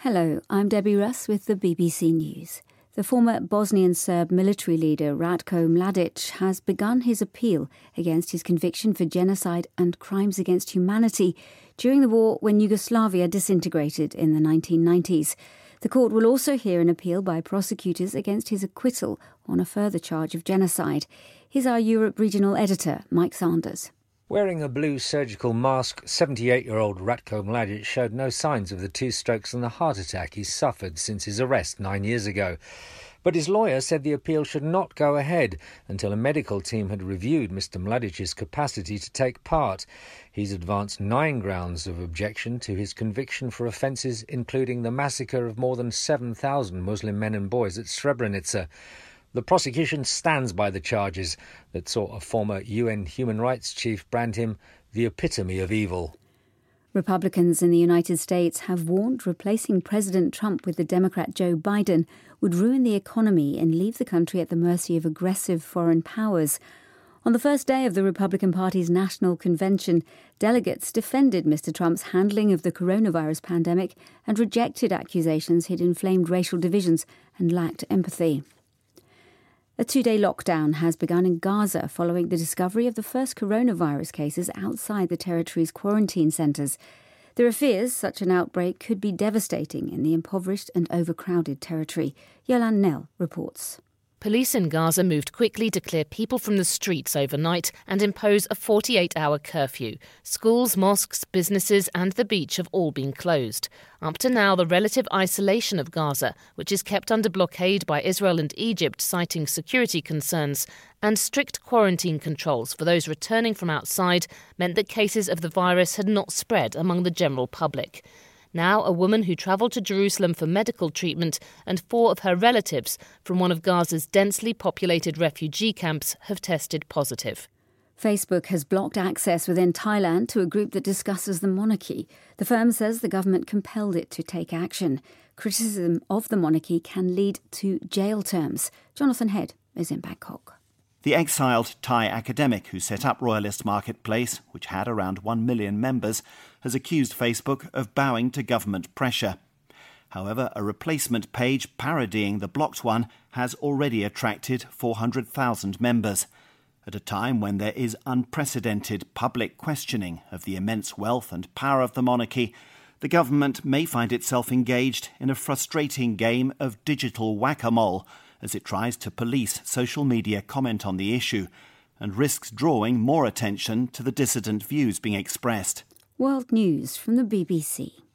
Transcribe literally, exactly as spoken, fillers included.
Hello, I'm Debbie Russ with the B B C News. The former Bosnian Serb military leader Ratko Mladic has begun his appeal against his conviction for genocide and crimes against humanity during the war when Yugoslavia disintegrated in the nineteen nineties. The court will also hear an appeal by prosecutors against his acquittal on a further charge of genocide. Here's our Europe regional editor, Mike Sanders. Wearing a blue surgical mask, seventy-eight-year-old Ratko Mladic showed no signs of the two strokes and the heart attack he suffered since his arrest nine years ago. But his lawyer said the appeal should not go ahead until a medical team had reviewed Mister Mladic's capacity to take part. He's advanced nine grounds of objection to his conviction for offences including the massacre of more than seven thousand Muslim men and boys at Srebrenica. The prosecution stands by the charges that saw a former U N human rights chief brand him the epitome of evil. Republicans in the United States have warned replacing President Trump with the Democrat Joe Biden would ruin the economy and leave the country at the mercy of aggressive foreign powers. On the first day of the Republican Party's national convention, delegates defended Mister Trump's handling of the coronavirus pandemic and rejected accusations he'd inflamed racial divisions and lacked empathy. A two-day lockdown has begun in Gaza following the discovery of the first coronavirus cases outside the territory's quarantine centres. There are fears such an outbreak could be devastating in the impoverished and overcrowded territory. Yolande Knell reports. Police in Gaza moved quickly to clear people from the streets overnight and impose a forty-eight hour curfew. Schools, mosques, businesses and the beach have all been closed. Up to now, the relative isolation of Gaza, which is kept under blockade by Israel and Egypt, citing security concerns, and strict quarantine controls for those returning from outside, meant that cases of the virus had not spread among the general public. Now, a woman who travelled to Jerusalem for medical treatment and four of her relatives from one of Gaza's densely populated refugee camps have tested positive. Facebook has blocked access within Thailand to a group that discusses the monarchy. The firm says the government compelled it to take action. Criticism of the monarchy can lead to jail terms. Jonathan Head is in Bangkok. The exiled Thai academic who set up Royalist Marketplace, which had around one million members, has accused Facebook of bowing to government pressure. However, a replacement page parodying the blocked one has already attracted four hundred thousand members. At a time when there is unprecedented public questioning of the immense wealth and power of the monarchy, the government may find itself engaged in a frustrating game of digital whack-a-mole as it tries to police social media comment on the issue and risks drawing more attention to the dissident views being expressed. World News from the B B C.